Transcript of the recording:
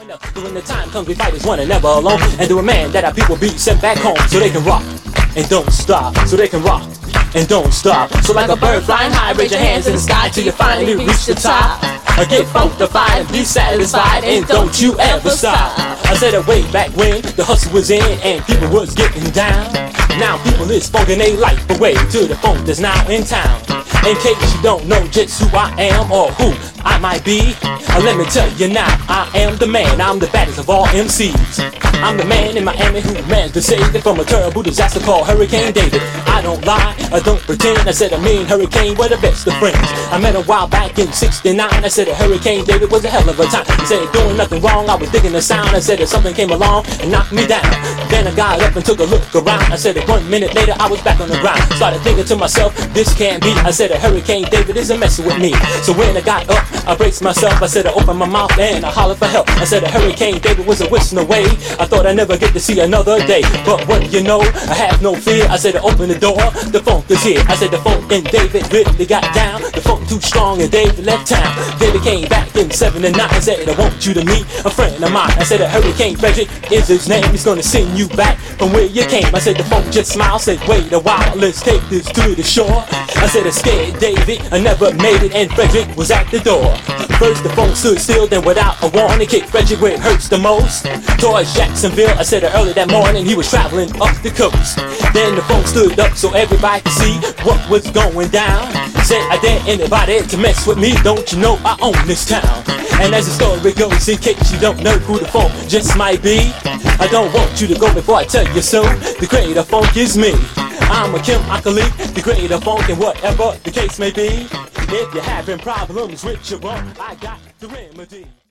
So when the time comes, we fight as one and never alone. And to a man that our people be sent back home so they can rock and don't stop. So they can rock and don't stop. So like a bird flying high, raise your hands in the sky till you finally reach the top. Get funkified and be satisfied, and don't you ever stop. I said it way back when the hustle was in and people was getting down. Now people is funking their life away to the funk that's now in town. In case you don't know just who I am or who I might be, let me tell you now, I am the man, I'm the baddest of all MCs. I'm the man in Miami who managed to save it from a terrible disaster called Hurricane David. I don't lie, I don't pretend, I said me and Hurricane were the best of friends. I met a while back in '69, I said Hurricane David was a hell of a time. He said doing nothing wrong, I was digging the sound. I said that something came along and knocked me down. Then I got up and took a look around. I said that 1 minute later I was back on the ground. Started thinking to myself, this can't be. I said Hurricane David isn't messing with me. So when I got up, I braced myself. I said I opened my mouth and I hollered for help. I said Hurricane David was a whistling away. I thought I'd never get to see another day, but what you know, I have no fear. I said open the door, the funk is here. I said the funk and David really got down. The funk too strong and David left town. David came back in '79. I said I want you to meet a friend of mine. I said Hurricane Frederick is his name. He's gonna send you back from where you came. I said the funk just smiled, said wait a while, let's take this to the shore. I said I scared David, I never made it, and Frederick was at the door. First the funk stood still, then without a warning kicked Frederick where it hurts the most, towards Jacksonville. I said early that morning he was traveling up the coast. Then the funk stood up so everybody could see what was going down. Said I dare anybody to mess with me, don't you know I own this town. And as the story goes, in case you don't know who the funk just might be, I don't want you to go before I tell you so. The greater funk is me. I'm a Kim Akali, the greater funk, and whatever the case may be. If you're having problems with your funk, I got the remedy.